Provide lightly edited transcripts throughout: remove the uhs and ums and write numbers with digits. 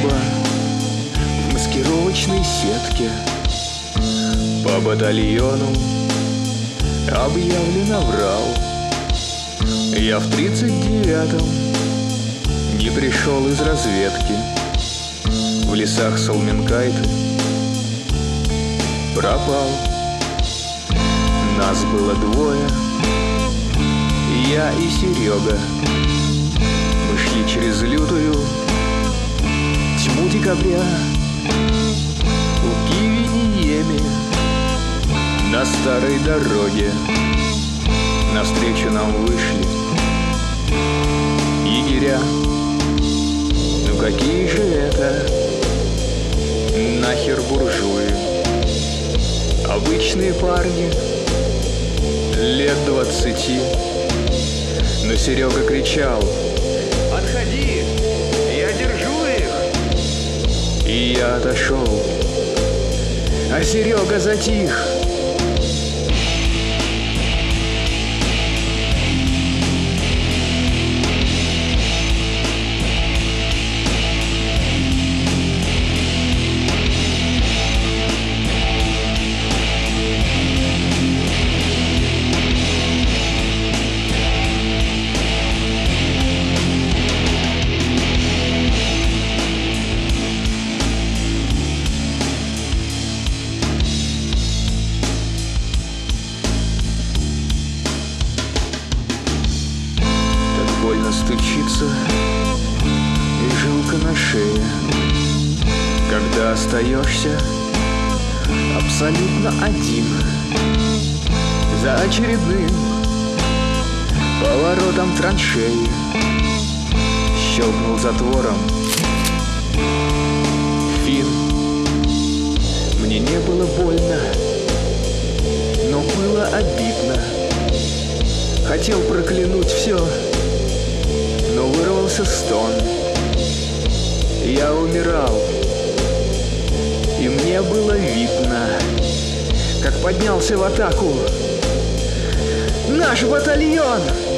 небо в маскировочной сетке. По батальону объявлен аврал. Я в 39-м не пришел из разведки. В лесах Салменкайты пропал. Нас было двое, я и Серега. Мы шли через лютую тьму декабря у Кивиниеми на старой дороге. Навстречу нам вышли егеря. Ну какие же это нахер буржуи? Обычные парни лет 20. Но Серега кричал: «Отходи, я держу их!» И я отошел, а Серега затих. Больно стучится и жилка на шее, когда остаешься абсолютно один за очередным поворотом траншеи. Щелкнул затвором фин. Мне не было больно, но было обидно. Хотел проклянуть все, но вырвался стон. Я умирал, и мне было видно, как поднялся в атаку наш батальон.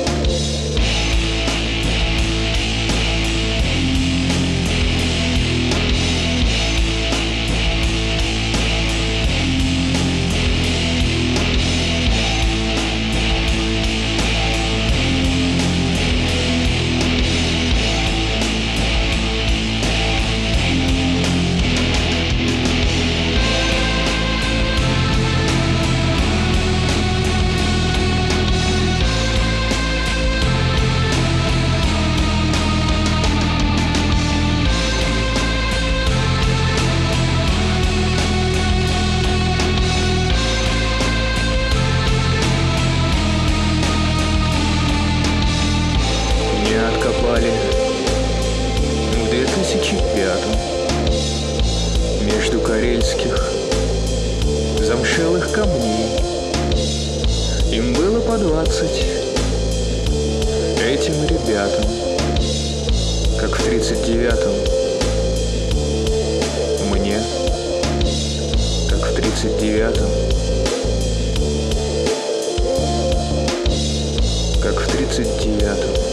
Откопали в 2005-м между карельских замшелых камней. Им было по 20, этим ребятам, как в 39-м. Мне, как в 39-м. Как в 39-м.